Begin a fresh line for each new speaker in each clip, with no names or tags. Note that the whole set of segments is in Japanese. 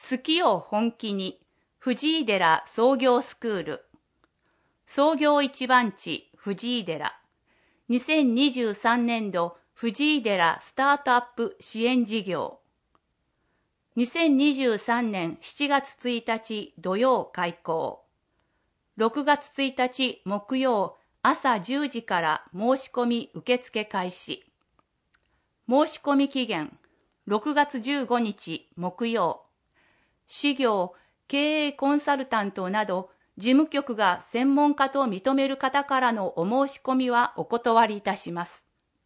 好きを本気に藤井寺創業スクール創業一番地藤井寺2023年度藤井寺スタートアップ支援事業2023年7月1日土曜開講6月1日木曜朝10時から申し込み受付開始申し込み期限6月15日木曜事業、経営コンサルタントなど事務局が専門家と認める方からのお申し込みはお断りいたします。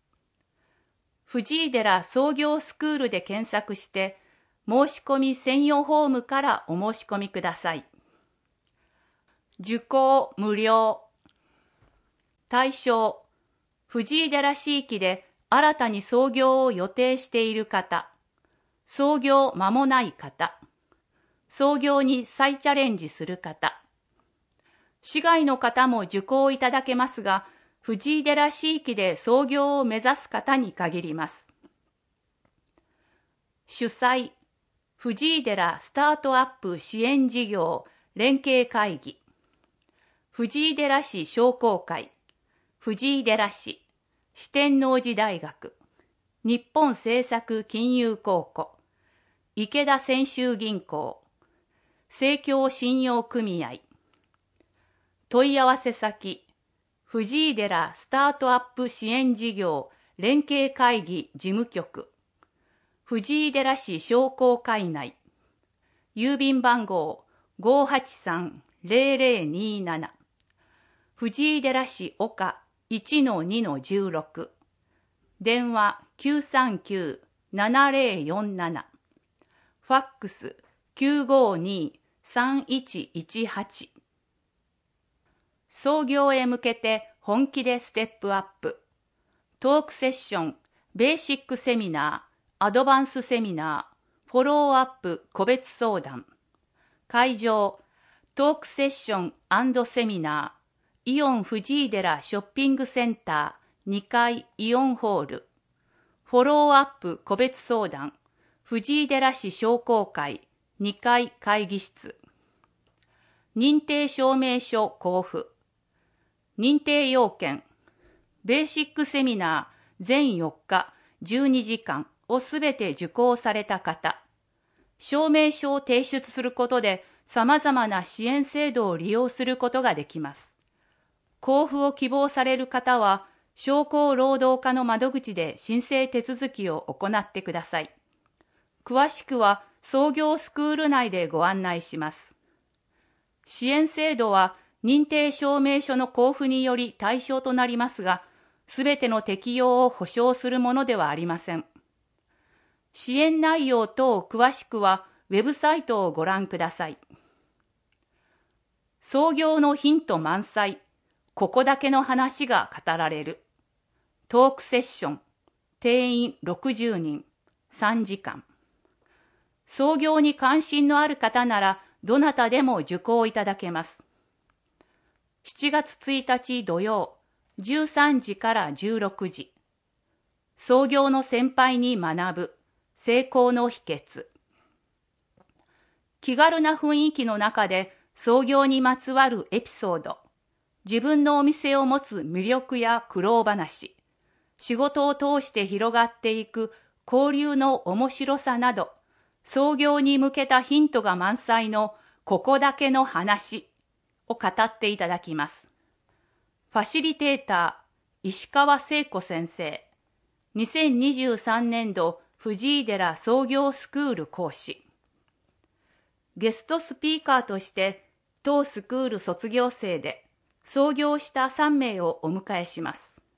藤井寺創業スクールで検索して申し込み専用フォームからお申し込みください。受講無料対象藤井寺地域で新たに創業を予定している方創業間もない方創業に再チャレンジする方市外の方も受講いただけますが藤井寺地域で創業を目指す方に限ります主催藤井寺スタートアップ支援事業連携会議藤井寺市商工会藤井寺市四天王寺大学日本政策金融公庫池田泉州銀行生協信用組合問い合わせ先藤井寺スタートアップ支援事業連携会議事務局藤井寺市商工会内郵便番号 583-0027 藤井寺市岡 1-2-16 電話 939-7047 ファックス 952-3118 創業へ向けて本気でステップアップトークセッションベーシックセミナーアドバンスセミナーフォローアップ個別相談会場トークセッション&セミナーイオン藤井寺ショッピングセンター2階イオンホールフォローアップ個別相談藤井寺市商工会2階会議室認定証明書交付認定要件ベーシックセミナー全4日12時間をすべて受講された方証明書を提出することで様々な支援制度を利用することができます交付を希望される方は商工労働課の窓口で申請手続きを行ってください詳しくは創業スクール内でご案内します支援制度は認定証明書の交付により対象となりますが、すべての適用を保証するものではありません。支援内容等詳しくはウェブサイトをご覧ください。創業のヒント満載、ここだけの話が語られる。トークセッション、定員60人、3時間。創業に関心のある方なら、どなたでも受講いただけます。7月1日土曜、13時から16時。創業の先輩に学ぶ、成功の秘訣。気軽な雰囲気の中で創業にまつわるエピソード、自分のお店を持つ魅力や苦労話、仕事を通して広がっていく交流の面白さなど、創業に向けたヒントが満載のここだけの話を語っていただきます。ファシリテーター、石川聖子先生、2023年度藤井寺創業スクール講師。ゲストスピーカーとして当スクール卒業生で創業した3名をお迎えします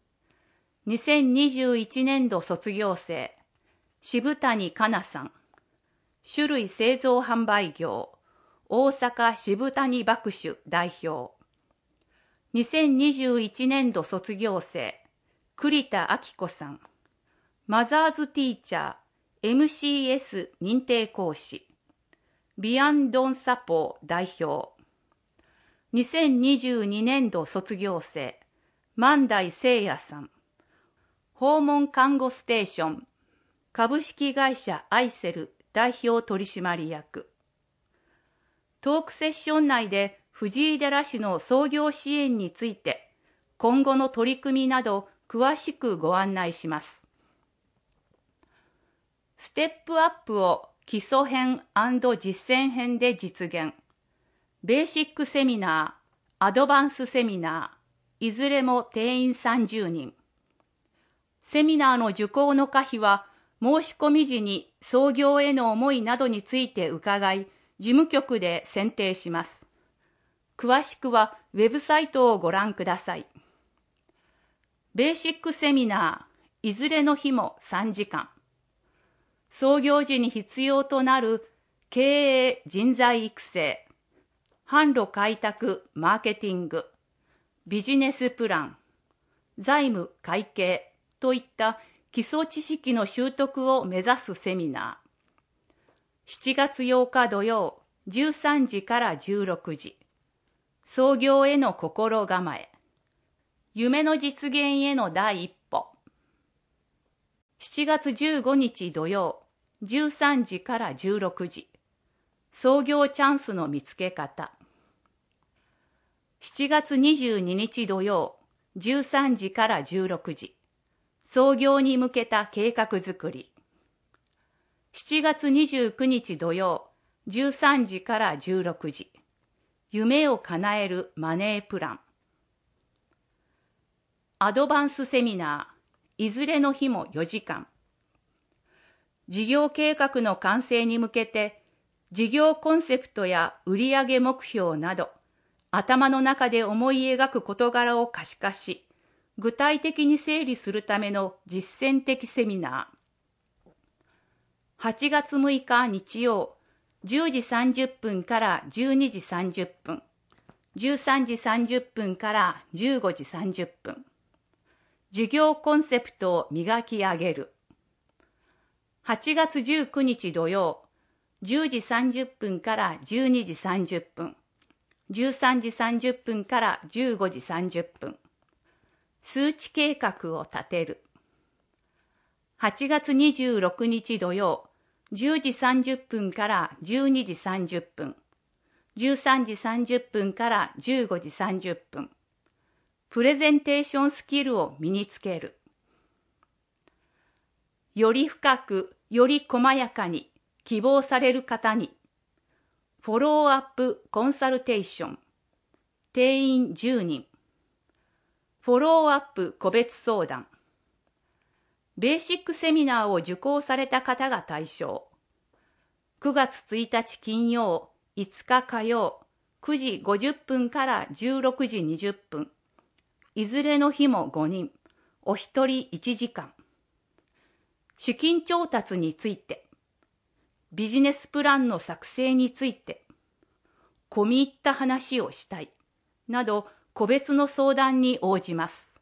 。2021年度卒業生、渋谷香奈さん、種類製造販売業、大阪渋谷麦酒代表。2021年度卒業生、栗田明子さん。マザーズティーチャー、MCS 認定講師。ビアンドンサポー代表。2022年度卒業生、万代聖也さん。訪問看護ステーション、株式会社アイセル代表取締役トークセッション内で藤井寺市の創業支援について、今後の取り組みなど詳しくご案内します。ステップアップを基礎編&実践編で実現。ベーシックセミナー、アドバンスセミナー、いずれも定員30人。セミナーの受講の可否は、申し込み時に創業への思いなどについて伺い、事務局で選定します。詳しくはウェブサイトをご覧ください。ベーシックセミナー、いずれの日も3時間。創業時に必要となる経営人材育成、販路開拓マーケティング、ビジネスプラン、財務会計といった基礎知識の習得を目指すセミナー。7月8日土曜13時から16時。創業への心構え。夢の実現への第一歩。7月15日土曜13時から16時。創業チャンスの見つけ方。7月22日土曜13時から16時。創業に向けた計画づくり。7月29日土曜13時から16時。夢を叶えるマネープラン。アドバンスセミナー、いずれの日も4時間。事業計画の完成に向けて、事業コンセプトや売上目標など、頭の中で思い描く事柄を可視化し、具体的に整理するための実践的セミナー。8月6日日曜、10時30分から12時30分、13時30分から15時30分。事業コンセプトを磨き上げる。8月19日土曜、10時30分から12時30分、13時30分から15時30分。数値計画を立てる。8月26日土曜、10時30分から12時30分、13時30分から15時30分。プレゼンテーションスキルを身につける。より深く、より細やかに、希望される方に。フォローアップコンサルテーション。定員10人。フォローアップ個別相談。ベーシックセミナーを受講された方が対象。9月1日金曜、5日火曜、9時50分から16時20分。いずれの日も5人、お一人1時間。資金調達について、ビジネスプランの作成について、込み入った話をしたい、など個別の相談に応じます。